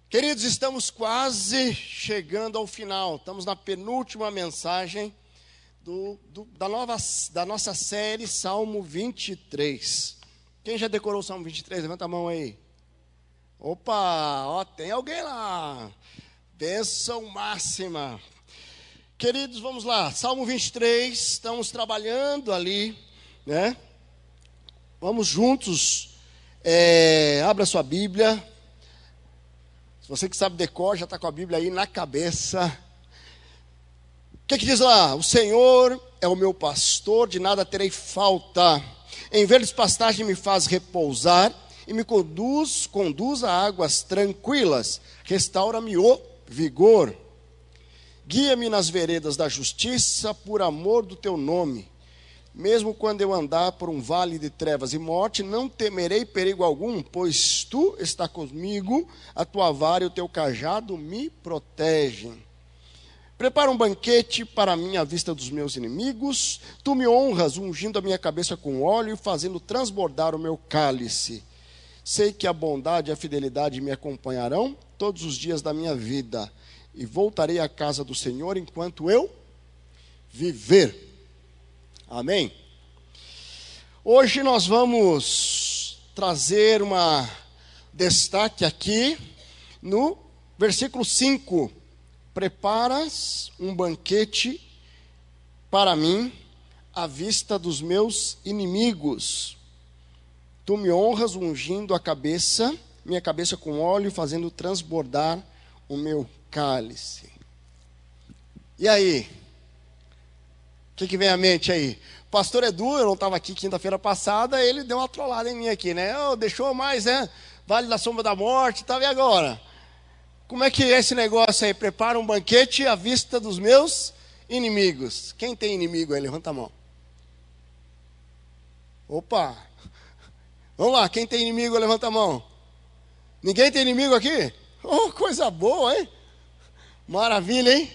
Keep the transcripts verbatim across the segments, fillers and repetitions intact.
Queridos, estamos quase chegando ao final. Estamos na penúltima mensagem do, do, da, nova, da nossa série Salmo vinte e três. Quem já decorou o Salmo vinte e três? Levanta a mão aí. Opa, ó, tem alguém lá. Bênção máxima. Queridos, vamos lá. Salmo vinte e três, estamos trabalhando ali, né? Vamos juntos. É, abra sua Bíblia. Você que sabe decor, já está com a Bíblia aí na cabeça. O que, que diz lá? O Senhor é o meu pastor, de nada terei falta. Em verdes pastagens me faz repousar e me conduz, conduz a águas tranquilas. Restaura-me o vigor. Guia-me nas veredas da justiça por amor do teu nome. Mesmo quando eu andar por um vale de trevas e morte, não temerei perigo algum, pois tu está comigo, a tua vara e o teu cajado me protegem. Prepara um banquete para mim à vista dos meus inimigos, tu me honras, ungindo a minha cabeça com óleo e fazendo transbordar o meu cálice. Sei que a bondade e a fidelidade me acompanharão todos os dias da minha vida, e voltarei à casa do Senhor enquanto eu viver. Amém? Hoje nós vamos trazer uma destaque aqui no versículo cinco. Preparas um banquete para mim à vista dos meus inimigos. Tu me honras ungindo a cabeça, minha cabeça com óleo, fazendo transbordar o meu cálice. E aí? O que, que vem à mente aí? Pastor Edu, eu não estava aqui quinta-feira passada, ele deu uma trollada em mim aqui, né? Oh, deixou mais, né? Vale da sombra da morte e tal, e agora? Como é que é esse negócio aí? Prepara um banquete à vista dos meus inimigos. Quem tem inimigo aí? Levanta a mão. Opa! Vamos lá, quem tem inimigo, levanta a mão. Ninguém tem inimigo aqui? Oh, coisa boa, hein? Maravilha, hein?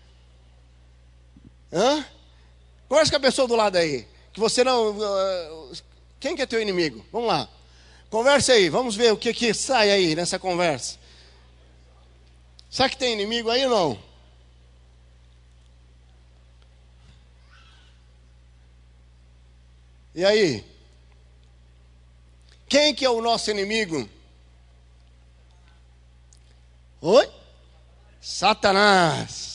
Hã? Conversa com a pessoa do lado aí, que você não... Uh, quem que é teu inimigo? Vamos lá. Conversa aí, vamos ver o que, que sai aí nessa conversa. Será que tem inimigo aí ou não? E aí? Quem que é o nosso inimigo? Oi? Satanás.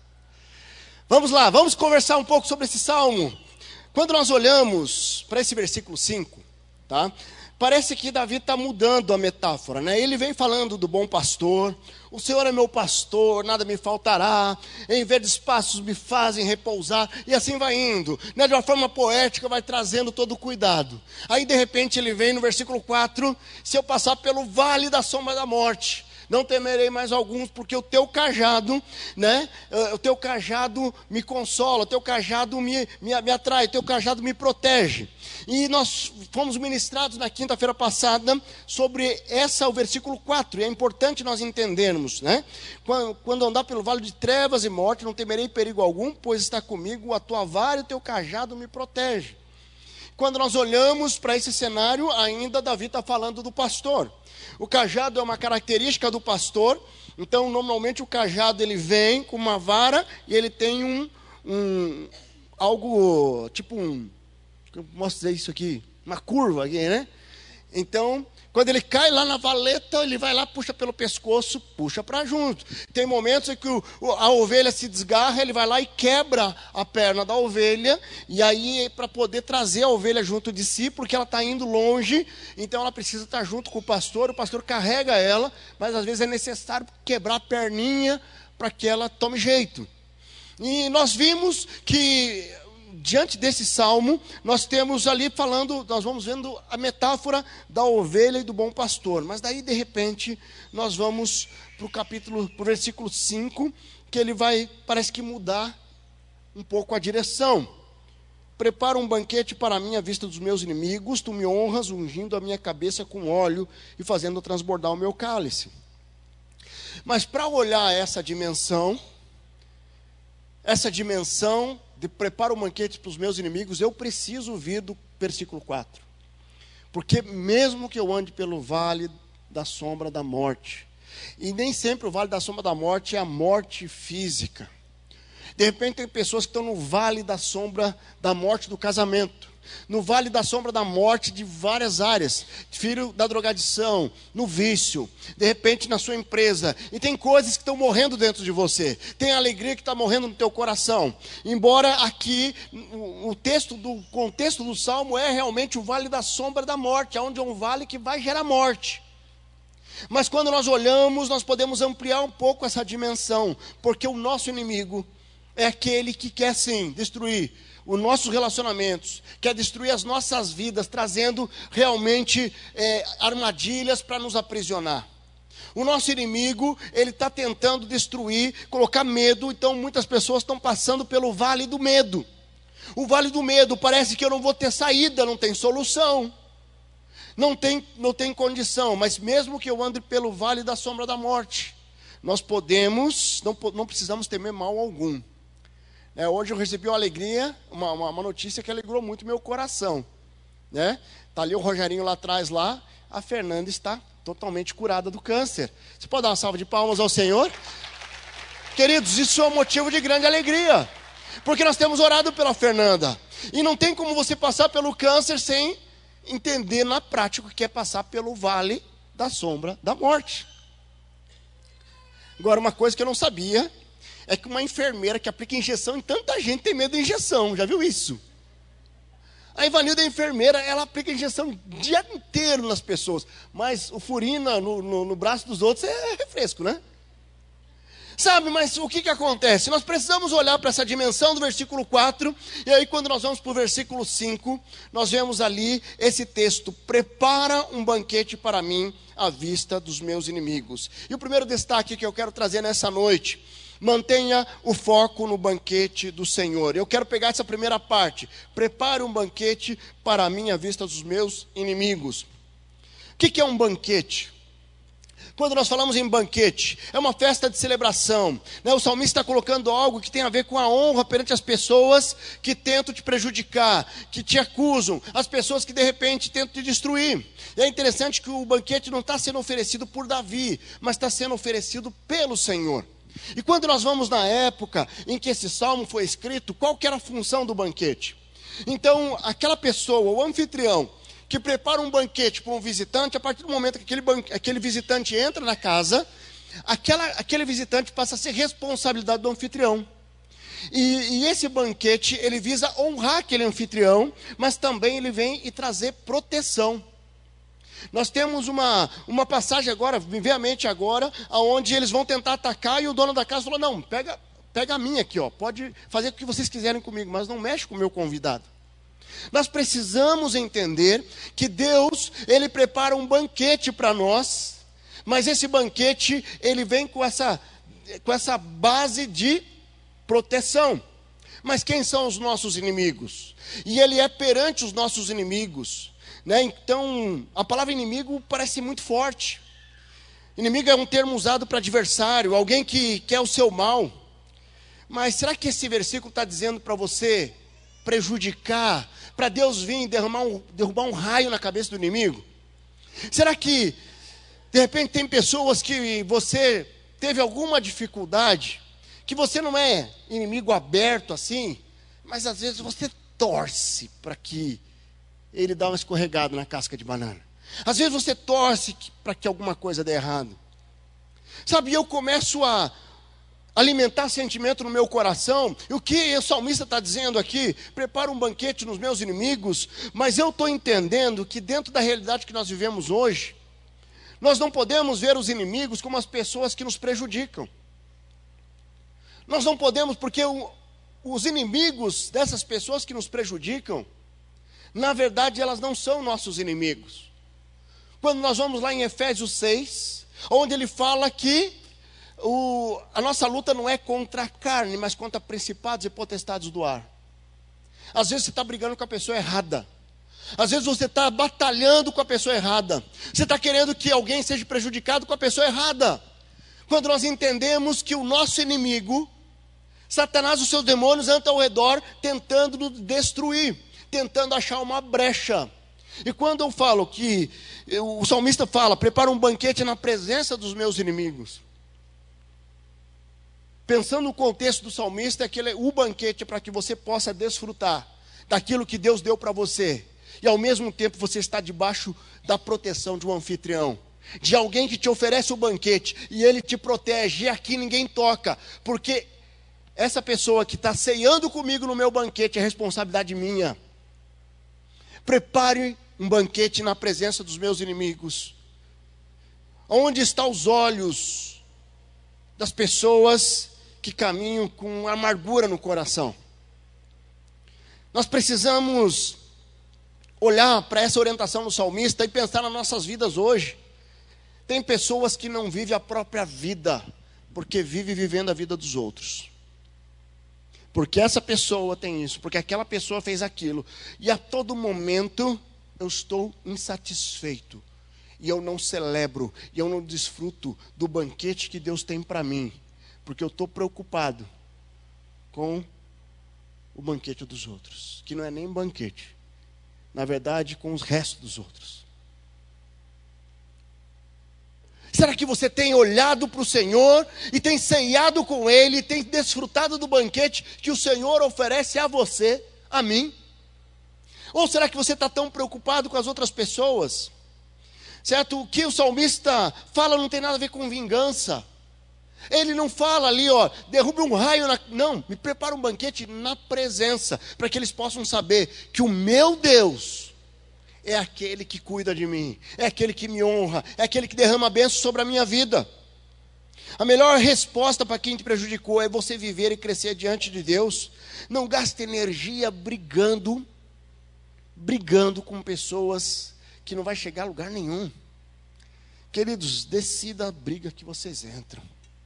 Vamos lá, vamos conversar um pouco sobre esse salmo. Quando nós olhamos para esse versículo cinco, tá? Parece que Davi está mudando a metáfora, né? Ele vem falando do bom pastor. O Senhor é meu pastor, nada me faltará. Em verdes pastos me fazem repousar. E assim vai indo, né? De uma forma poética, vai trazendo todo o cuidado. Aí de repente ele vem no versículo quatro. Se eu passar pelo vale da sombra da morte, não temerei mais alguns, porque o teu cajado, né? O teu cajado me consola, o teu cajado me, me, me atrai, o teu cajado me protege. E nós fomos ministrados na quinta-feira passada sobre essa, o versículo quatro, e é importante nós entendermos, né? Quando, quando andar pelo vale de trevas e morte, não temerei perigo algum, pois está comigo, a tua vara e o teu cajado me protege. Quando nós olhamos para esse cenário, ainda Davi está falando do pastor. O cajado é uma característica do pastor. Então, normalmente o cajado ele vem com uma vara e ele tem um, um algo, tipo um, como posso dizer isso aqui? Uma curva aqui, né? Então, quando ele cai lá na valeta, ele vai lá, puxa pelo pescoço, puxa para junto. Tem momentos em que o, a ovelha se desgarra, ele vai lá e quebra a perna da ovelha, e aí para poder trazer a ovelha junto de si, porque ela está indo longe, então ela precisa estar junto com o pastor, o pastor carrega ela, mas às vezes é necessário quebrar a perninha para que ela tome jeito. E nós vimos que diante desse salmo, nós temos ali falando, nós vamos vendo a metáfora da ovelha e do bom pastor. Mas daí, de repente, nós vamos para o capítulo, para o versículo cinco, que ele vai, parece que mudar um pouco a direção. Prepara um banquete para mim à vista dos meus inimigos, tu me honras, ungindo a minha cabeça com óleo e fazendo transbordar o meu cálice. Mas para olhar essa dimensão, essa dimensão de preparo um banquete para os meus inimigos, eu preciso vir do versículo quatro. Porque mesmo que eu ande pelo vale da sombra da morte, E nem sempre o vale da sombra da morte é a morte física. De repente tem pessoas que estão no vale da sombra da morte do casamento, no vale da sombra da morte de várias áreas, filho da drogadição, no vício, de repente na sua empresa, e tem coisas que estão morrendo dentro de você, tem alegria que está morrendo no teu coração, embora aqui o, o texto do o contexto do Salmo é realmente o vale da sombra da morte, onde é um vale que vai gerar morte. Mas quando nós olhamos, nós podemos ampliar um pouco essa dimensão, porque o nosso inimigo é aquele que quer sim destruir os nossos relacionamentos, quer destruir as nossas vidas, trazendo realmente é, armadilhas para nos aprisionar. O nosso inimigo, ele está tentando destruir, colocar medo, então muitas pessoas estão passando pelo vale do medo. O vale do medo, parece que eu não vou ter saída, não tem solução, não tem, não tem condição, mas mesmo que eu ande pelo vale da sombra da morte, nós podemos, não, não precisamos temer mal algum. É, hoje eu recebi uma alegria, uma, uma, uma notícia que alegrou muito meu coração, né? Tá ali o Rogerinho lá atrás, lá, a Fernanda está totalmente curada do câncer. Você pode dar uma salva de palmas ao Senhor? Queridos, isso é um motivo de grande alegria, porque nós temos orado pela Fernanda, e não tem como você passar pelo câncer sem entender na prática o que é passar pelo vale da sombra da morte. Agora, uma coisa que eu não sabia é que uma enfermeira que aplica injeção em tanta gente tem medo de injeção. Já viu isso? A Ivanilda é enfermeira, ela aplica injeção o dia inteiro nas pessoas. Mas o furina no, no, no braço dos outros é refresco, né? Sabe, mas o que, que acontece? Nós precisamos olhar para essa dimensão do versículo quatro. E aí quando nós vamos para o versículo cinco, nós vemos ali esse texto: prepara um banquete para mim à vista dos meus inimigos. E o primeiro destaque que eu quero trazer nessa noite: mantenha o foco no banquete do Senhor. Eu quero pegar essa primeira parte: prepare um banquete para mim à vista dos meus inimigos. O que, que é um banquete? Quando nós falamos em banquete, é uma festa de celebração, né? O salmista está colocando algo que tem a ver com a honra perante as pessoas que tentam te prejudicar, que te acusam, as pessoas que de repente tentam te destruir. E é interessante que o banquete não está sendo oferecido por Davi, mas está sendo oferecido pelo Senhor. E quando nós vamos na época em que esse salmo foi escrito, qual que era a função do banquete? Então, aquela pessoa, o anfitrião, que prepara um banquete para um visitante, a partir do momento que aquele, ban... aquele visitante entra na casa, aquela, aquele visitante passa a ser responsabilidade do anfitrião. E, e esse banquete, ele visa honrar aquele anfitrião, mas também ele vem e trazer proteção. Nós temos uma, uma passagem agora, me vem à mente agora, onde eles vão tentar atacar e o dono da casa falou: não, pega, pega a minha aqui, ó, pode fazer o que vocês quiserem comigo, mas não mexe com o meu convidado. Nós precisamos entender que Deus, Ele prepara um banquete para nós, mas esse banquete, ele vem com essa, com essa base de proteção. Mas quem são os nossos inimigos? E Ele é perante os nossos inimigos, né? Então, a palavra inimigo parece muito forte. Inimigo é um termo usado para adversário, alguém que quer o seu mal. Mas será que esse versículo está dizendo para você prejudicar, para Deus vir derramar um, derrubar um raio na cabeça do inimigo? Será que de repente tem pessoas que você teve alguma dificuldade, que você não é inimigo aberto assim, mas às vezes você torce para que ele dê uma escorregada na casca de banana? Às vezes você torce para que alguma coisa dê errado. Sabe, eu começo a alimentar sentimento no meu coração. E o que o salmista está dizendo aqui? Prepara um banquete nos meus inimigos. Mas eu estou entendendo que dentro da realidade que nós vivemos hoje, nós não podemos ver os inimigos como as pessoas que nos prejudicam. Nós não podemos, porque o, os inimigos dessas pessoas que nos prejudicam, na verdade elas não são nossos inimigos. Quando nós vamos lá em Efésios seis, onde ele fala que O, a nossa luta não é contra a carne, mas contra principados e potestades do ar. Às vezes você está brigando com a pessoa errada. Às vezes você está batalhando com a pessoa errada. Você está querendo que alguém seja prejudicado com a pessoa errada. Quando nós entendemos que o nosso inimigo, Satanás e os seus demônios, andam ao redor tentando nos destruir, tentando achar uma brecha. E quando eu falo que, o salmista fala, prepara um banquete na presença dos meus inimigos. Pensando no contexto do salmista, é que ele, o banquete é para que você possa desfrutar daquilo que Deus deu para você. E ao mesmo tempo você está debaixo da proteção de um anfitrião. De alguém que te oferece o banquete e ele te protege. E aqui ninguém toca, porque essa pessoa que está ceando comigo no meu banquete é responsabilidade minha. Prepare um banquete na presença dos meus inimigos. Onde estão os olhos das pessoas que caminham com amargura no coração? Nós precisamos olhar para essa orientação do salmista e pensar nas nossas vidas hoje. Tem pessoas que não vivem a própria vida, porque vivem vivendo a vida dos outros. Porque essa pessoa tem isso, porque aquela pessoa fez aquilo. E a todo momento eu estou insatisfeito. E eu não celebro, e eu não desfruto do banquete que Deus tem para mim. Porque eu estou preocupado com o banquete dos outros. Que não é nem banquete. Na verdade, com os restos dos outros. Será que você tem olhado para o Senhor e tem ceiado com Ele, e tem desfrutado do banquete que o Senhor oferece a você, a mim? Ou será que você está tão preocupado com as outras pessoas? Certo? O que o salmista fala não tem nada a ver com vingança. Ele não fala ali, ó, derrube um raio, na... não, me prepara um banquete na presença, para que eles possam saber que o meu Deus é aquele que cuida de mim, é aquele que me honra, é aquele que derrama bênção sobre a minha vida. A melhor resposta para quem te prejudicou é você viver e crescer diante de Deus. Não gaste energia brigando, brigando com pessoas que não vai chegar a lugar nenhum. Queridos, decida a briga que vocês entram.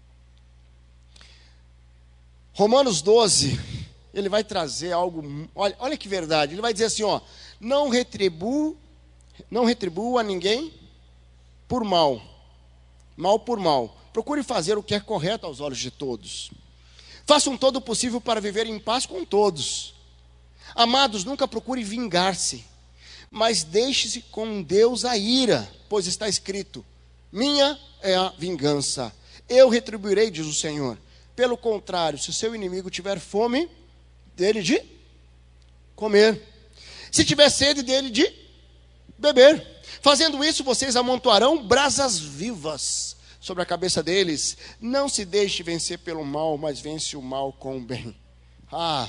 Romanos doze, ele vai trazer algo, olha, olha que verdade, ele vai dizer assim, ó, não retribua, não retribua a ninguém por mal, mal por mal, procure fazer o que é correto aos olhos de todos, façam todo o possível para viver em paz com todos, amados, nunca procure vingar-se, mas deixe-se com Deus a ira, pois está escrito, minha é a vingança, eu retribuirei, diz o Senhor. Pelo contrário, se o seu inimigo tiver fome, dele de comer. Se tiver sede, dele de beber. Fazendo isso, vocês amontoarão brasas vivas sobre a cabeça deles. Não se deixe vencer pelo mal, mas vence o mal com o bem. Ah,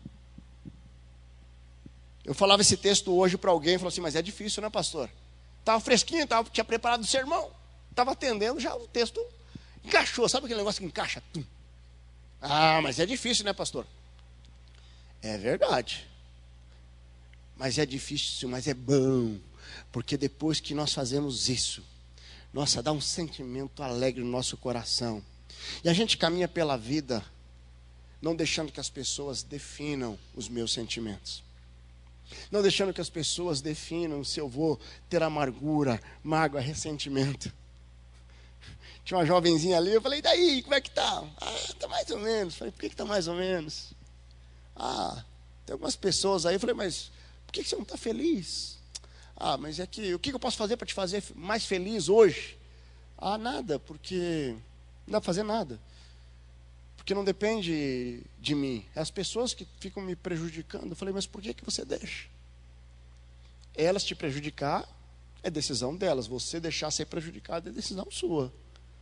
eu falava esse texto hoje para alguém, falou assim, mas é difícil, né, pastor? Estava fresquinho, tava, tinha preparado o sermão, estava atendendo, já o texto encaixou. Sabe aquele negócio que encaixa? Tum. Ah, mas é difícil, né, pastor? É verdade. Mas é difícil, mas é bom. Porque depois que nós fazemos isso, nossa, dá um sentimento alegre no nosso coração. E a gente caminha pela vida, não deixando que as pessoas definam os meus sentimentos. Não deixando que as pessoas definam se eu vou ter amargura, mágoa, ressentimento. Tinha uma jovenzinha ali, eu falei, e daí, como é que tá? Ah, tá mais ou menos. Falei, por que que tá mais ou menos? Ah, tem algumas pessoas aí, eu falei, mas por que que você não está feliz? Ah, mas é que, o que que eu posso fazer para te fazer mais feliz hoje? Ah, nada, porque não dá para fazer nada. Porque não depende de mim. É as pessoas que ficam me prejudicando. Eu falei, mas por que que você deixa? Elas te prejudicar é decisão delas. Você deixar ser prejudicado é decisão sua.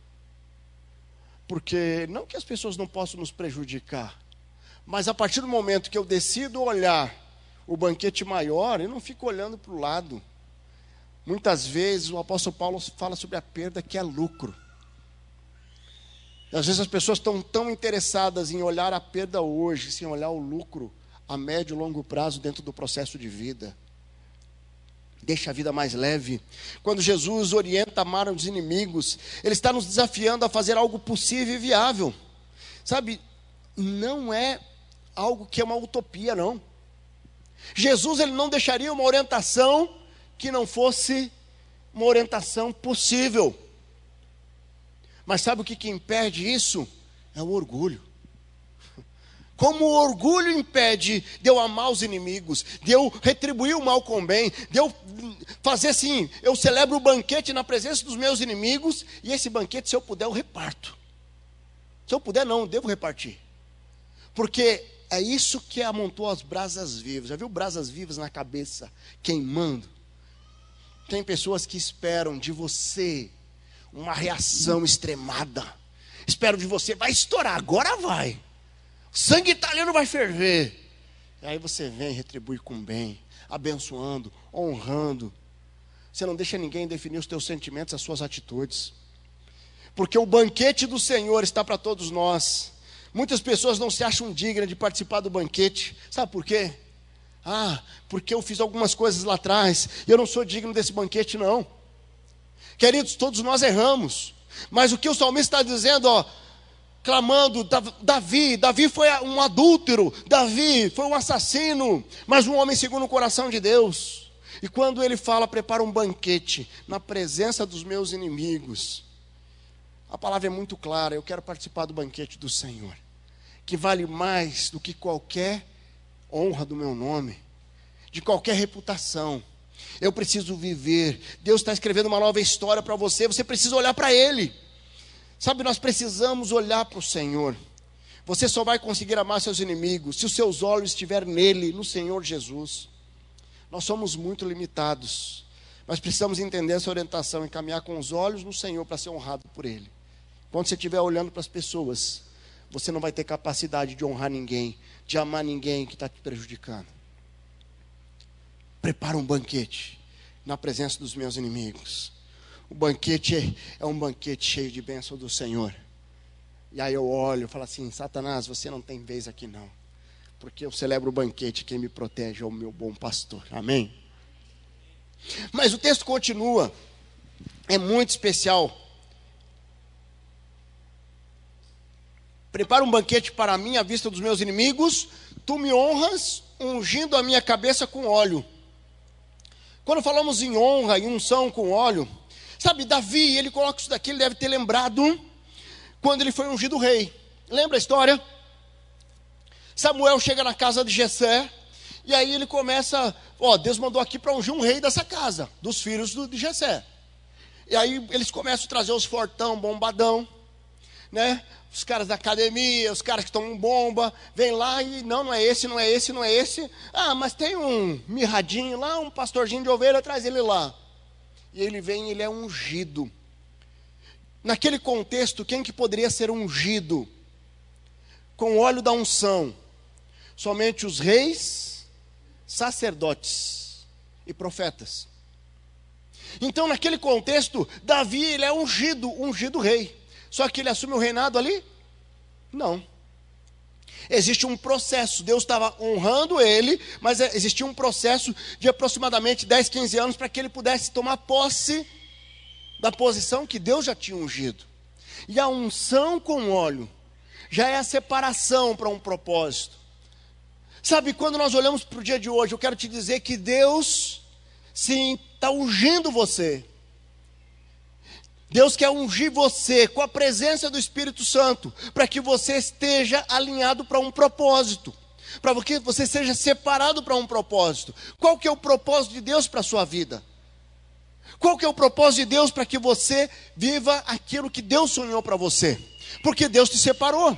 Porque não que as pessoas não possam nos prejudicar, mas a partir do momento que eu decido olhar o banquete maior, eu não fico olhando para o lado. Muitas vezes o apóstolo Paulo fala sobre a perda que é lucro. E às vezes as pessoas estão tão interessadas em olhar a perda hoje, sem olhar o lucro a médio e longo prazo dentro do processo de vida. Deixa a vida mais leve. Quando Jesus orienta a amar os inimigos, Ele está nos desafiando a fazer algo possível e viável. Sabe, não é algo que é uma utopia, não. Jesus, Ele não deixaria uma orientação que não fosse uma orientação possível. Mas sabe o que, que impede isso? É o orgulho. como o orgulho impede de eu amar os inimigos, de eu retribuir o mal com o bem, de eu fazer assim, eu celebro o banquete na presença dos meus inimigos, e esse banquete, se eu puder, eu reparto. Se eu puder, não, eu devo repartir. Porque é isso que amontou as brasas vivas. Já viu brasas vivas na cabeça, queimando? Tem pessoas que esperam de você uma reação extremada. Esperam de você, vai estourar, agora vai. O sangue italiano vai ferver. E aí você vem e retribui com bem, abençoando, honrando. Você não deixa ninguém definir os teus sentimentos, as suas atitudes. Porque o banquete do Senhor está para todos nós. Muitas pessoas não se acham dignas de participar do banquete. Sabe por quê? Ah, porque eu fiz algumas coisas lá atrás, e eu não sou digno desse banquete, não. Queridos, todos nós erramos. Mas o que o salmista está dizendo, ó, clamando, Davi, Davi foi um adúltero, Davi foi um assassino, mas um homem segundo o coração de Deus. E quando ele fala, prepara um banquete na presença dos meus inimigos, a palavra é muito clara, eu quero participar do banquete do Senhor, que vale mais do que qualquer honra do meu nome, de qualquer reputação. Eu preciso viver, Deus está escrevendo uma nova história para você, você precisa olhar para Ele. Sabe, nós precisamos olhar para o Senhor. Você só vai conseguir amar seus inimigos se os seus olhos estiverem nele, no Senhor Jesus. Nós somos muito limitados, mas precisamos entender essa orientação e caminhar com os olhos no Senhor para ser honrado por Ele. Quando você estiver olhando para as pessoas, você não vai ter capacidade de honrar ninguém, de amar ninguém que está te prejudicando. Prepara um banquete na presença dos meus inimigos. O banquete é um banquete cheio de bênção do Senhor. E aí eu olho e falo assim, Satanás, você não tem vez aqui não. Porque eu celebro o banquete, quem me protege é o meu bom pastor. Amém? Mas o texto continua. É muito especial. Prepara um banquete para mim à vista dos meus inimigos. Tu me honras, ungindo a minha cabeça com óleo. Quando falamos em honra e unção com óleo, sabe, Davi, ele coloca isso daqui, ele deve ter lembrado quando ele foi ungido rei. Lembra a história? Samuel chega na casa de Jessé, e aí ele começa, ó, Deus mandou aqui para ungir um rei dessa casa, dos filhos do, de Jessé. E aí eles começam a trazer os fortão, bombadão, né? Os caras da academia, os caras que tomam bomba, vem lá e não, não é esse, não é esse, não é esse. Ah, mas tem um mirradinho lá, um pastorzinho de ovelha, traz ele lá. E ele vem e ele é ungido. Naquele contexto, quem que poderia ser ungido com o óleo da unção? Somente os reis, sacerdotes e profetas. Então, naquele contexto, Davi, ele é ungido, ungido rei. Só que ele assume o reinado ali? Não. Existe um processo, Deus estava honrando ele, mas existia um processo de aproximadamente dez, quinze anos para que ele pudesse tomar posse da posição que Deus já tinha ungido. E a unção com óleo já é a separação para um propósito. Sabe, quando nós olhamos para o dia de hoje, eu quero te dizer que Deus, sim, está ungindo você. Deus quer ungir você com a presença do Espírito Santo, para que você esteja alinhado para um propósito, para que você seja separado para um propósito. Qual que é o propósito de Deus para a sua vida? Qual que é o propósito de Deus para que você viva aquilo que Deus sonhou para você? Porque Deus te separou.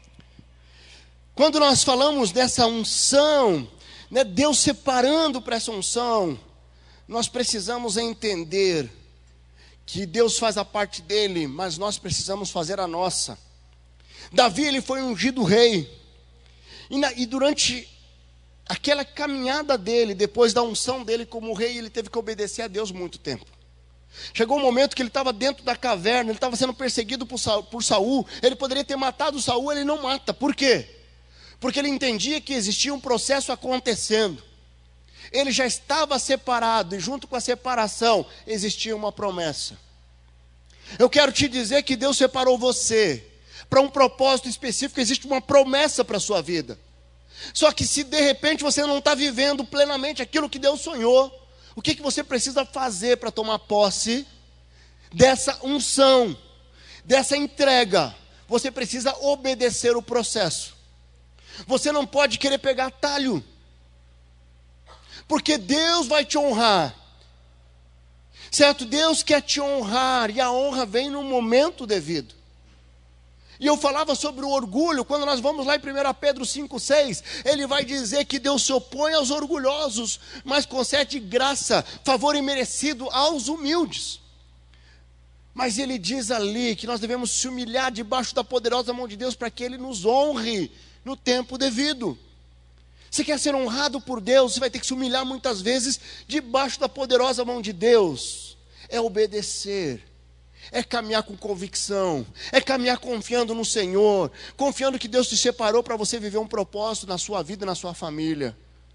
Quando nós falamos dessa unção, né, Deus separando para essa unção, nós precisamos entender que Deus faz a parte dele, mas nós precisamos fazer a nossa. Davi, ele foi ungido rei, e, na, e durante aquela caminhada dele, depois da unção dele como rei, ele teve que obedecer a Deus muito tempo. Chegou um momento que ele estava dentro da caverna, ele estava sendo perseguido por, Sa, por Saul, ele poderia ter matado Saul, ele não mata. Por quê? Porque ele entendia que existia um processo acontecendo. Ele já estava separado, e junto com a separação existia uma promessa. Eu quero te dizer que Deus separou você para um propósito específico, existe uma promessa para a sua vida. Só que se de repente você não está vivendo plenamente aquilo que Deus sonhou, o que, que você precisa fazer para tomar posse dessa unção, dessa entrega? Você precisa obedecer o processo. Você não pode querer pegar atalho, porque Deus vai te honrar, certo? Deus quer te honrar, e a honra vem no momento devido. E eu falava sobre o orgulho, quando nós vamos lá em primeira Pedro cinco, seis, ele vai dizer que Deus se opõe aos orgulhosos, mas concede graça, favor imerecido aos humildes. Mas ele diz ali que nós devemos se humilhar debaixo da poderosa mão de Deus, para que Ele nos honre no tempo devido. Você quer ser honrado por Deus, você vai ter que se humilhar muitas vezes debaixo da poderosa mão de Deus. É obedecer, é caminhar com convicção, é caminhar confiando no Senhor, confiando que Deus te separou para você viver um propósito na sua vida e na sua família.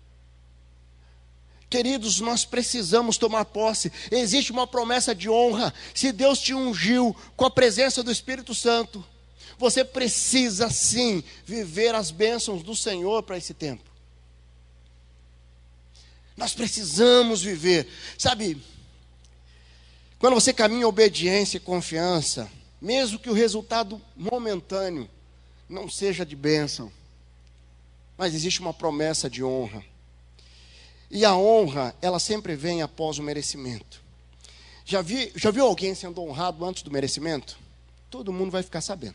Queridos, nós precisamos tomar posse. Existe uma promessa de honra. Se Deus te ungiu com a presença do Espírito Santo, você precisa sim viver as bênçãos do Senhor para esse tempo. Nós precisamos viver, sabe, quando você caminha em obediência e confiança, mesmo que o resultado momentâneo não seja de bênção, mas existe uma promessa de honra. E a honra, ela sempre vem após o merecimento. Já, vi, já viu alguém sendo honrado antes do merecimento? Todo mundo vai ficar sabendo.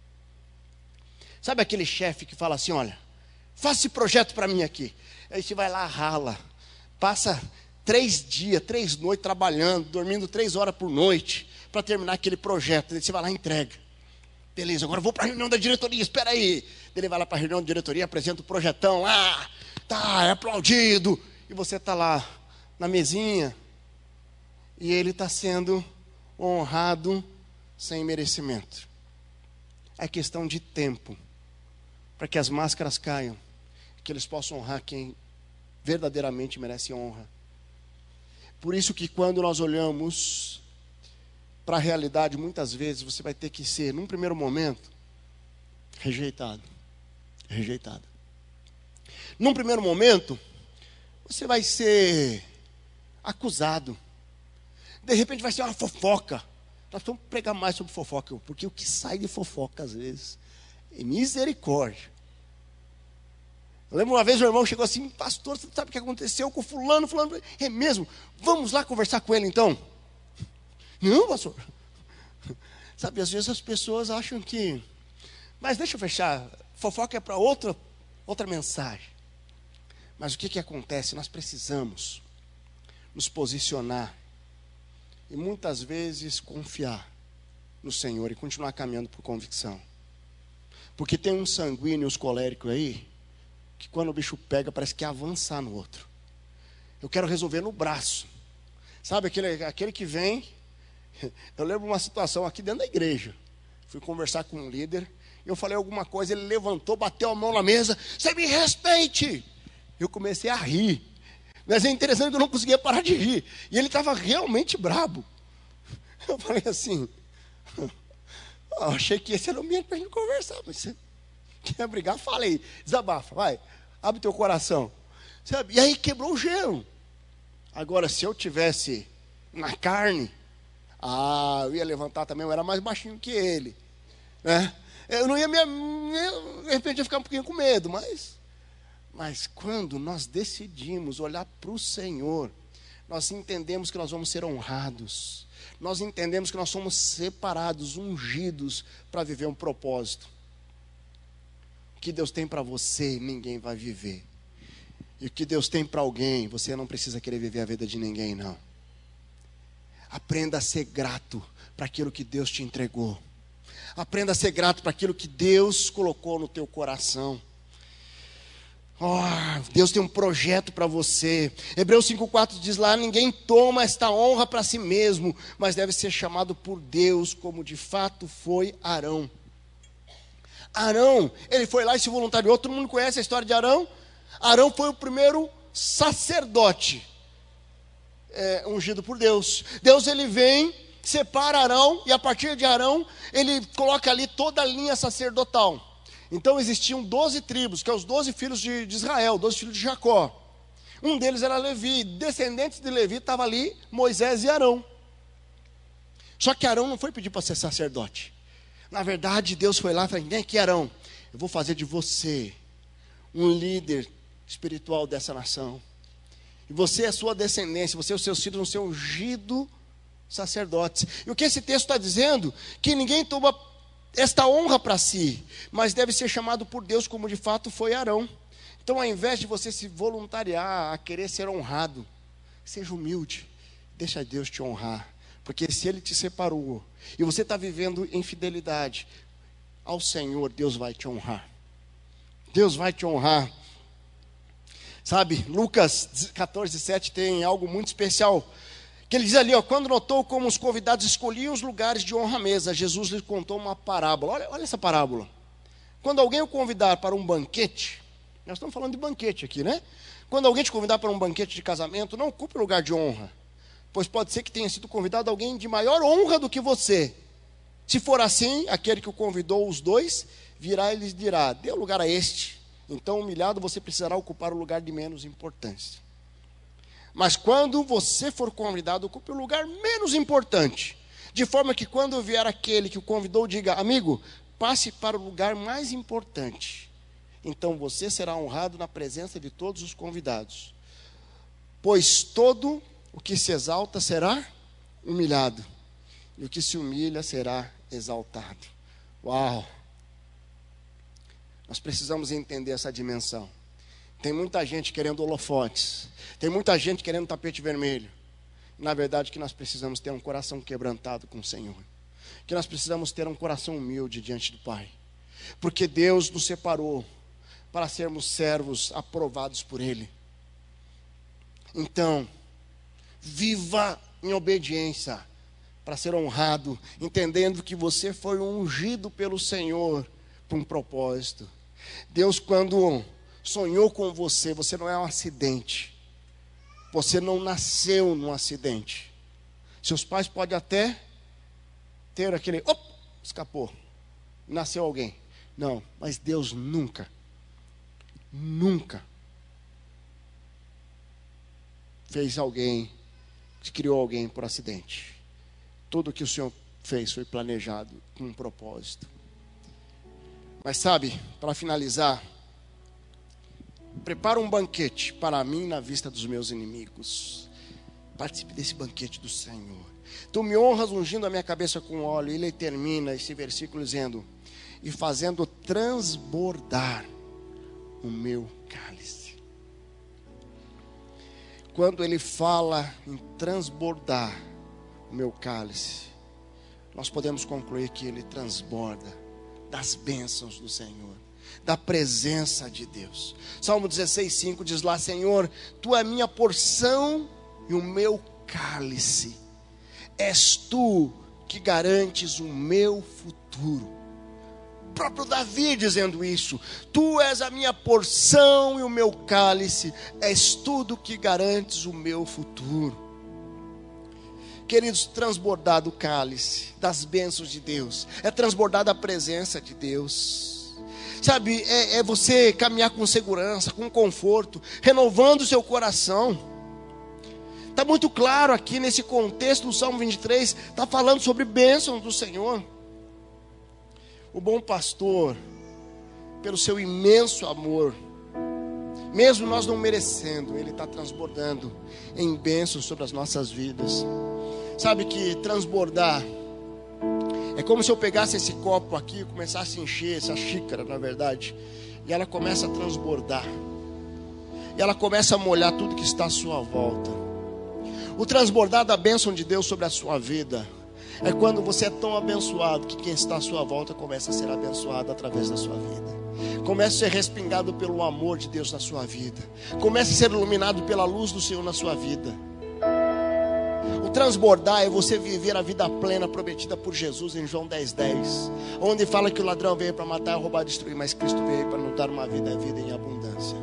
Sabe aquele chefe que fala assim, olha, faça esse projeto para mim aqui. Aí você vai lá, rala, passa três dias, três noites trabalhando, dormindo três horas por noite, para terminar aquele projeto. Aí você vai lá e entrega. Beleza, agora eu vou para a reunião da diretoria, espera aí. Ele vai lá para a reunião da diretoria, apresenta o projetão lá, tá, é aplaudido. E você está lá na mesinha, e ele está sendo honrado sem merecimento. É questão de tempo, para que as máscaras caiam, que eles possam honrar quem verdadeiramente merece honra. Por isso que quando nós olhamos para a realidade, muitas vezes você vai ter que ser, num primeiro momento, rejeitado. Rejeitado. Num primeiro momento, você vai ser acusado. De repente vai ser uma fofoca. Nós vamos pregar mais sobre fofoca, porque o que sai de fofoca às vezes é misericórdia. Eu lembro uma vez o irmão chegou assim, pastor, você sabe o que aconteceu com fulano, fulano? É mesmo? Vamos lá conversar com ele então? Não, pastor. Sabe, às vezes as pessoas acham que... Mas deixa eu fechar, fofoca é para outra, outra mensagem. Mas o que que acontece? Nós precisamos nos posicionar e muitas vezes confiar no Senhor e continuar caminhando por convicção. Porque tem uns sanguíneos coléricos aí, que quando o bicho pega parece que quer avançar no outro. Eu quero resolver no braço. Sabe, aquele, aquele que vem... Eu lembro uma situação aqui dentro da igreja. Fui conversar com um líder, eu falei alguma coisa, ele levantou, bateu a mão na mesa, você me respeite! Eu comecei a rir. Mas é interessante que eu não conseguia parar de rir. E ele estava realmente brabo. Eu falei assim, oh, achei que esse era o ambiente para a gente conversar, mas você quer brigar? Fala aí, desabafa, vai, abre teu coração. Sabe? E aí quebrou o gelo. Agora, se eu tivesse na carne, ah, eu ia levantar também, eu era mais baixinho que ele. Né? Eu não ia, me, de repente, ia ficar um pouquinho com medo, mas... Mas quando nós decidimos olhar para o Senhor, nós entendemos que nós vamos ser honrados. Nós entendemos que nós somos separados, ungidos para viver um propósito. O que Deus tem para você, ninguém vai viver. E o que Deus tem para alguém, você não precisa querer viver a vida de ninguém, não. Aprenda a ser grato para aquilo que Deus te entregou. Aprenda a ser grato para aquilo que Deus colocou no teu coração. Oh, Deus tem um projeto para você. Hebreus cinco, quatro diz lá, ninguém toma esta honra para si mesmo, mas deve ser chamado por Deus, como de fato foi Arão. Arão, ele foi lá e se voluntariou. Todo mundo conhece a história de Arão? Arão foi o primeiro sacerdote é, ungido por Deus. Deus, ele vem, separa Arão, e a partir de Arão, ele coloca ali toda a linha sacerdotal. Então existiam doze tribos, que são os doze filhos de, de Israel, doze filhos de Jacó. Um deles era Levi, descendentes de Levi estava ali Moisés e Arão. Só que Arão não foi pedir para ser sacerdote. Na verdade, Deus foi lá e falou, vem aqui Arão, eu vou fazer de você um líder espiritual dessa nação. E você é sua descendência, você e os seus filhos vão ser ungidos sacerdotes. E o que esse texto está dizendo? Que ninguém toma esta honra para si, mas deve ser chamado por Deus, como de fato foi Arão. Então, ao invés de você se voluntariar a querer ser honrado, seja humilde, deixa Deus te honrar. Porque se Ele te separou e você está vivendo em fidelidade ao Senhor, Deus vai te honrar. Deus vai te honrar. Sabe, Lucas catorze, sete tem algo muito especial. Que ele diz ali, ó, quando notou como os convidados escolhiam os lugares de honra à mesa, Jesus lhes contou uma parábola. Olha, olha essa parábola. Quando alguém o convidar para um banquete, nós estamos falando de banquete aqui, né? Quando alguém te convidar para um banquete de casamento, não ocupe lugar de honra, pois pode ser que tenha sido convidado alguém de maior honra do que você. Se for assim, aquele que o convidou, os dois, virá e lhes dirá, dê lugar a este. Então, humilhado, você precisará ocupar o lugar de menos importância. Mas quando você for convidado, ocupe o lugar menos importante, de forma que quando vier aquele que o convidou, diga, amigo, passe para o lugar mais importante. Então você será honrado na presença de todos os convidados. Pois todo o que se exalta será humilhado, e o que se humilha será exaltado. Uau! Nós precisamos entender essa dimensão. Tem muita gente querendo holofotes, tem muita gente querendo tapete vermelho. Na verdade, que nós precisamos ter um coração quebrantado com o Senhor, que nós precisamos ter um coração humilde diante do Pai, porque Deus nos separou para sermos servos aprovados por Ele. Então, viva em obediência, para ser honrado, entendendo que você foi ungido pelo Senhor para um propósito. Deus, quando sonhou com você, você não é um acidente. Você não nasceu num acidente. Seus pais podem até ter aquele, op, escapou, nasceu alguém. Não, mas Deus nunca, nunca fez alguém, criou alguém por acidente. Tudo que o Senhor fez foi planejado com um propósito. Mas sabe, para finalizar, prepara um banquete para mim na vista dos meus inimigos. Participe desse banquete do Senhor. Tu me honras ungindo a minha cabeça com óleo. E ele termina esse versículo dizendo, e fazendo transbordar o meu cálice. Quando ele fala em transbordar o meu cálice, nós podemos concluir que ele transborda das bênçãos do Senhor, da presença de Deus. Salmo dezesseis, cinco diz lá, Senhor, Tu é a minha porção e o meu cálice. És Tu que garantes o meu futuro. O próprio Davi dizendo isso. Tu és a minha porção e o meu cálice. És tudo que garantes o meu futuro. Queridos, transbordar do cálice, das bênçãos de Deus, é transbordar da presença de Deus. Sabe, é, é você caminhar com segurança, com conforto, renovando o seu coração. Está muito claro aqui nesse contexto do Salmo vinte e três, está falando sobre bênçãos do Senhor. O bom pastor, pelo seu imenso amor, mesmo nós não merecendo, Ele está transbordando em bênçãos sobre as nossas vidas. Sabe que transbordar é como se eu pegasse esse copo aqui e começasse a encher essa xícara, na verdade, e ela começa a transbordar, e ela começa a molhar tudo que está à sua volta. O transbordar da bênção de Deus sobre a sua vida é quando você é tão abençoado que quem está à sua volta começa a ser abençoado através da sua vida, começa a ser respingado pelo amor de Deus na sua vida, começa a ser iluminado pela luz do Senhor na sua vida. O transbordar é você viver a vida plena prometida por Jesus em João dez, dez, onde fala que o ladrão veio para matar, roubar e destruir, mas Cristo veio para nos dar uma vida, a vida em abundância.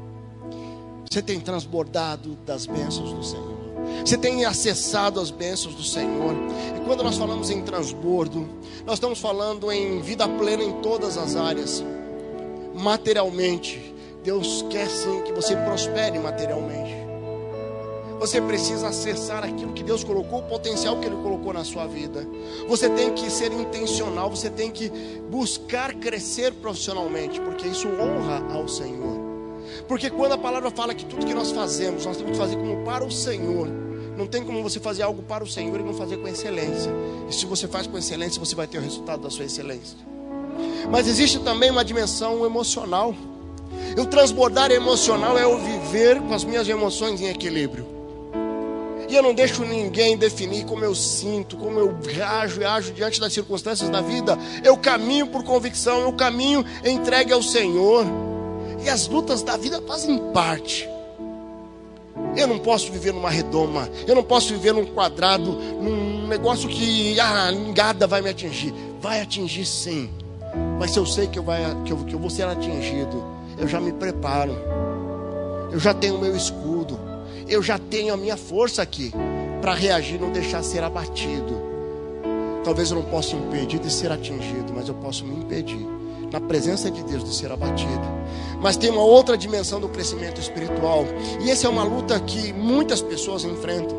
Você tem transbordado das bênçãos do Senhor, você tem acessado as bênçãos do Senhor. E quando nós falamos em transbordo, nós estamos falando em vida plena em todas as áreas. Materialmente, Deus quer sim que você prospere materialmente. Você precisa acessar aquilo que Deus colocou, o potencial que Ele colocou na sua vida. Você tem que ser intencional, você tem que buscar crescer profissionalmente, porque isso honra ao Senhor. Porque quando a palavra fala que tudo que nós fazemos, nós temos que fazer como para o Senhor. Não tem como você fazer algo para o Senhor e não fazer com excelência. E se você faz com excelência, você vai ter o resultado da sua excelência. Mas existe também uma dimensão emocional. E o transbordar emocional é eu viver com as minhas emoções em equilíbrio. E eu não deixo ninguém definir como eu sinto, como eu reajo e ajo diante das circunstâncias da vida. Eu caminho por convicção, eu caminho entregue ao Senhor. E as lutas da vida fazem parte. Eu não posso viver numa redoma, eu não posso viver num quadrado, num negócio que ah, nada vai me atingir. Vai atingir sim, mas se eu sei que eu, vai, que, eu, que eu vou ser atingido, eu já me preparo. Eu já tenho o meu escudo, eu já tenho a minha força aqui para reagir e não deixar ser abatido. Talvez eu não possa impedir de ser atingido, mas eu posso me impedir na presença de Deus de ser abatido. Mas tem uma outra dimensão do crescimento espiritual, e essa é uma luta que muitas pessoas enfrentam.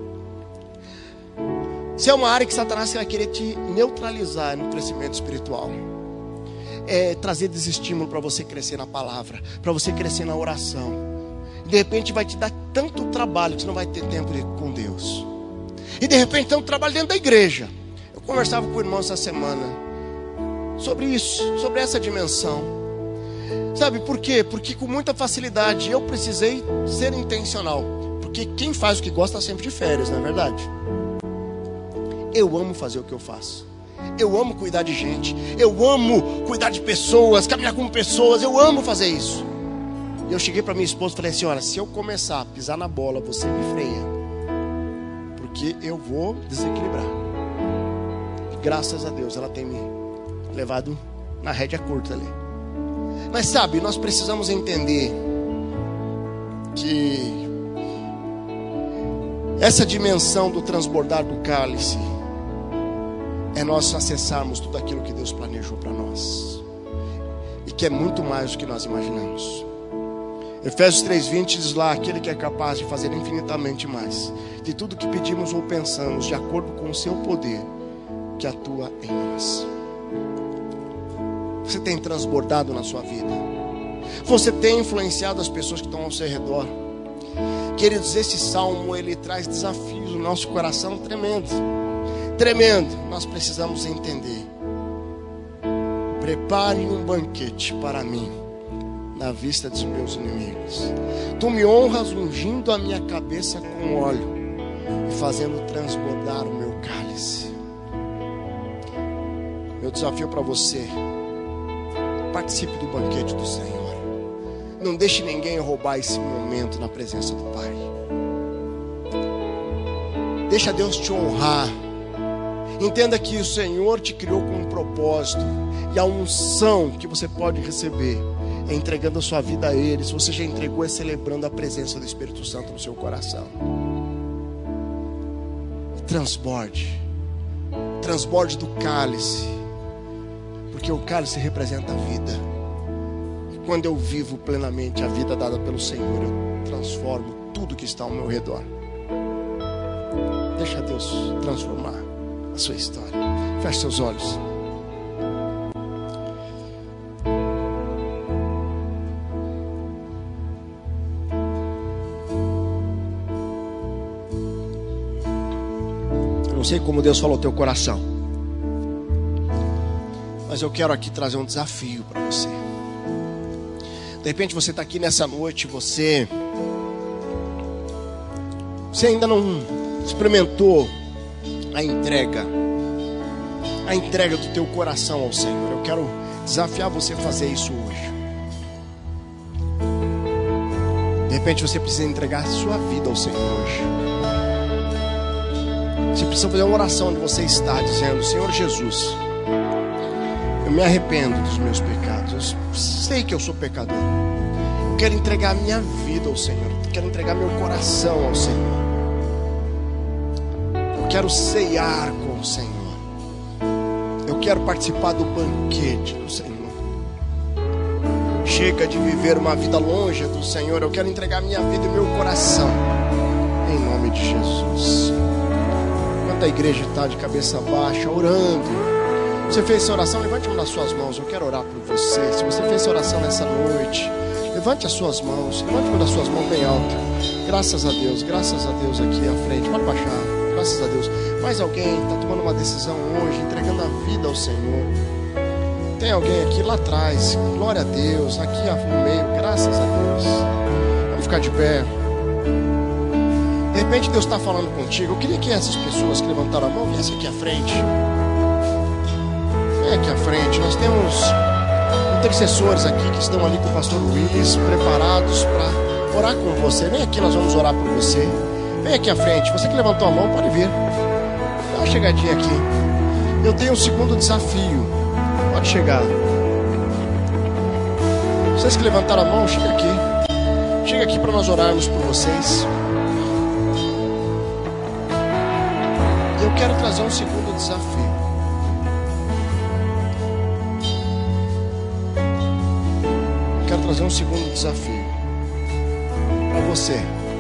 Se é uma área que Satanás vai querer te neutralizar no crescimento espiritual, é trazer desestímulo para você crescer na palavra, para você crescer na oração. De repente vai te dar tanto trabalho que você não vai ter tempo de, com Deus. E de repente tanto trabalho dentro da igreja. Eu conversava com o irmão essa semana sobre isso, sobre essa dimensão. Sabe por quê? Porque com muita facilidade eu precisei ser intencional. Porque quem faz o que gosta está sempre de férias, não é verdade? Eu amo fazer o que eu faço. Eu amo cuidar de gente. Eu amo cuidar de pessoas, caminhar com pessoas. Eu amo fazer isso. E eu cheguei para minha esposa e falei assim: olha, se eu começar a pisar na bola, você me freia, porque eu vou desequilibrar. E graças a Deus ela tem me levado na rédea curta ali. Mas sabe, nós precisamos entender que essa dimensão do transbordar do cálice é nós acessarmos tudo aquilo que Deus planejou para nós, e que é muito mais do que nós imaginamos. Efésios três vinte diz lá: aquele que é capaz de fazer infinitamente mais de tudo que pedimos ou pensamos, de acordo com o seu poder que atua em nós. Você tem transbordado na sua vida? Você tem influenciado as pessoas que estão ao seu redor? Queridos, esse salmo ele traz desafios no nosso coração tremendo. Tremendo. Nós precisamos entender. Prepare um banquete para mim na vista dos meus inimigos. Tu me honras ungindo a minha cabeça com óleo e fazendo transbordar o meu cálice. Meu desafio para você: participe do banquete do Senhor. Não deixe ninguém roubar esse momento na presença do Pai. Deixa Deus te honrar. Entenda que o Senhor te criou com um propósito, e a unção que você pode receber é entregando a sua vida a Ele. Se você já entregou, é celebrando a presença do Espírito Santo no seu coração. Transborde. Transborde do cálice, porque o cálice representa a vida. E quando eu vivo plenamente a vida dada pelo Senhor, eu transformo tudo que está ao meu redor. Deixa Deus transformar a sua história. Feche seus olhos. Eu não sei como Deus falou ao teu coração, mas eu quero aqui trazer um desafio para você. De repente você está aqui nessa noite, você Você ainda não experimentou a entrega, a entrega do teu coração ao Senhor. Eu quero desafiar você a fazer isso hoje. De repente você precisa entregar a sua vida ao Senhor hoje. Você precisa fazer uma oração onde você está, dizendo: Senhor Jesus, eu me arrependo dos meus pecados. Eu sei que eu sou pecador. Eu quero entregar a minha vida ao Senhor. Eu quero entregar meu coração ao Senhor. Eu quero ceiar com o Senhor. Eu quero participar do banquete do Senhor. Chega de viver uma vida longe do Senhor. Eu quero entregar minha vida e meu coração em nome de Jesus. Enquanto a igreja está de cabeça baixa, orando, você fez essa oração? Levante uma das suas mãos. Eu quero orar por você. Se você fez essa oração nessa noite, Levante as suas mãos, levante uma das suas mãos bem alta. Graças a Deus, graças a Deus aqui à frente. Pode baixar, graças a Deus. Mais alguém está tomando uma decisão hoje, entregando a vida ao Senhor. Tem alguém aqui lá atrás, glória a Deus, aqui no meio, graças a Deus. Vamos ficar de pé. De repente Deus está falando contigo. Eu queria que essas pessoas que levantaram a mão viessem aqui à frente. Vem aqui à frente. Nós temos intercessores aqui que estão ali com o pastor Luiz, preparados para orar com você. Vem aqui, nós vamos orar por você. Vem aqui à frente. Você que levantou a mão, pode vir. Dá uma chegadinha aqui. Eu tenho um segundo desafio. Pode chegar. Vocês que levantaram a mão, chega aqui. Chega aqui para nós orarmos por vocês. Eu quero trazer um segundo desafio. Eu quero trazer um segundo desafio para você.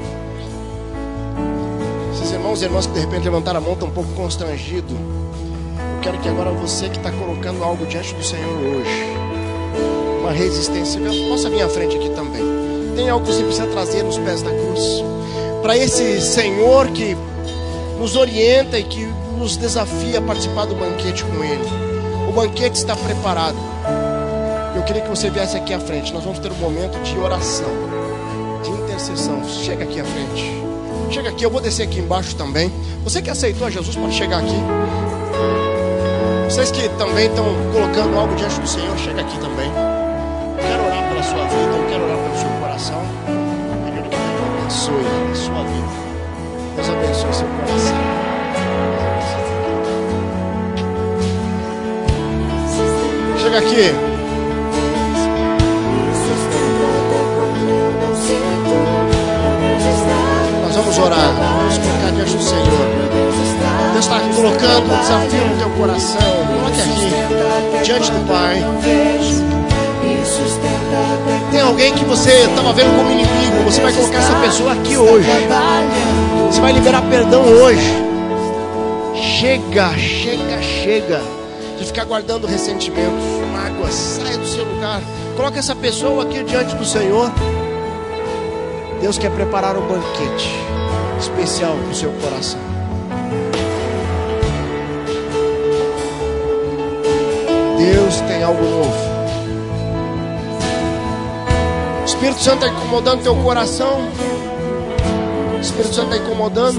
Esses irmãos e irmãs que de repente levantaram a mão estão um pouco constrangidos. Eu quero que agora você que está colocando algo diante do Senhor hoje, uma resistência, possa vir à frente aqui também. Tem algo que você precisa trazer nos pés da cruz. Para esse Senhor que nos orienta e que nos desafia a participar do banquete com Ele. O banquete está preparado. Eu queria que você viesse aqui à frente. Nós vamos ter um momento de oração, de intercessão. Chega aqui à frente. Chega aqui, eu vou descer aqui embaixo também. Você que aceitou a Jesus pode chegar aqui. Vocês que também estão colocando algo diante do Senhor, chega aqui também. Eu quero orar pela sua vida, eu quero orar pelo seu coração. Eu quero que Deus abençoe a sua vida. Deus abençoe seu coração. Chega aqui. Nós vamos orar. Vamos colocar diante do Senhor. Deus está colocando um desafio no teu coração. Coloque aqui, diante do Pai. Tem alguém que você estava vendo como inimigo. Você vai colocar essa pessoa aqui hoje. Você vai liberar perdão hoje. Chega, chega, chega de ficar guardando ressentimentos, mágoas. Saia do seu lugar. Coloca essa pessoa aqui diante do Senhor. Deus quer preparar um banquete especial para o seu coração. Deus tem algo novo. O Espírito Santo está incomodando teu coração. O Espírito Santo está incomodando.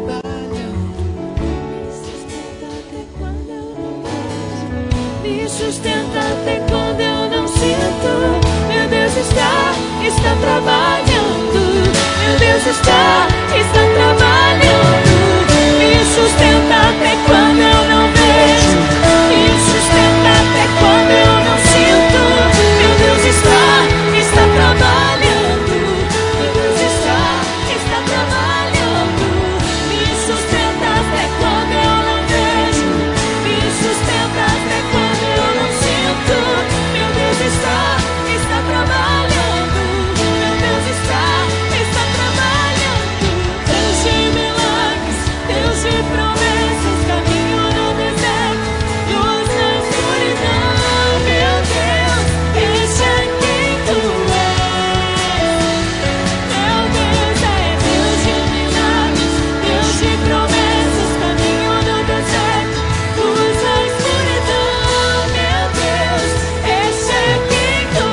Me sustenta até quando eu não sinto. Meu Deus está, está trabalhando. Meu Deus está, está trabalhando. Me sustenta até quando eu não vejo. Me sustenta até quando eu não sinto. Meu Deus está, está trabalhando. Meu Deus está, está trabalhando. Me sustenta até quando eu não vejo. Me sustenta até quando eu não sinto. Meu Deus está, está trabalhando. Meu Deus está, está trabalhando. Deus de milagres, Deus de promessas, caminho no deserto, luz na escuridão. Meu Deus, esse é quem tu és. Meu Deus é Deus de milagres, Deus de promessas, caminho no deserto, luz na escuridão. Meu Deus, esse é quem tu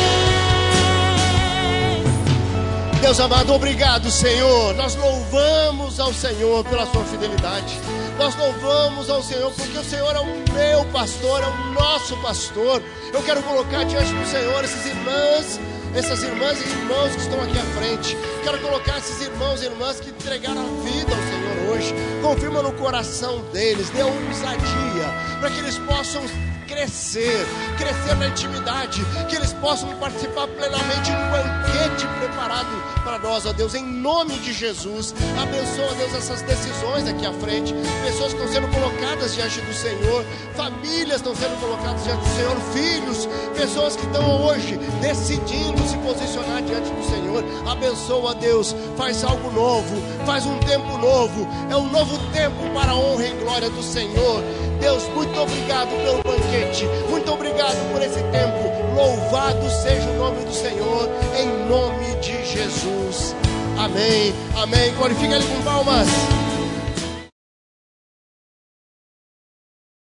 és. Deus amado, obrigado, Senhor. Nós louvamos ao Senhor pela sua fidelidade. Nós louvamos ao Senhor porque o Senhor é o meu pastor, é o nosso pastor. Eu quero colocar diante do Senhor esses irmãs, essas irmãs e irmãos que estão aqui à frente. Quero colocar esses irmãos e irmãs que entregaram a vida ao Senhor hoje. Confirma no coração deles, dê ousadia para que eles possam crescer, crescer na intimidade, que eles possam participar plenamente do banquete preparado para nós, ó Deus, em nome de Jesus. Abençoa, Deus, essas decisões aqui à frente, pessoas que estão sendo colocadas diante do Senhor, famílias estão sendo colocadas diante do Senhor, filhos, pessoas que estão hoje decidindo se posicionar diante do Senhor. Abençoa, Deus, faz algo novo, faz um tempo novo, é um novo tempo para a honra e glória do Senhor. Deus, muito obrigado pelo banquete, muito obrigado por esse tempo. Louvado seja o nome do Senhor. nome de Jesus. Amém, amém. Glorifica Ele com palmas.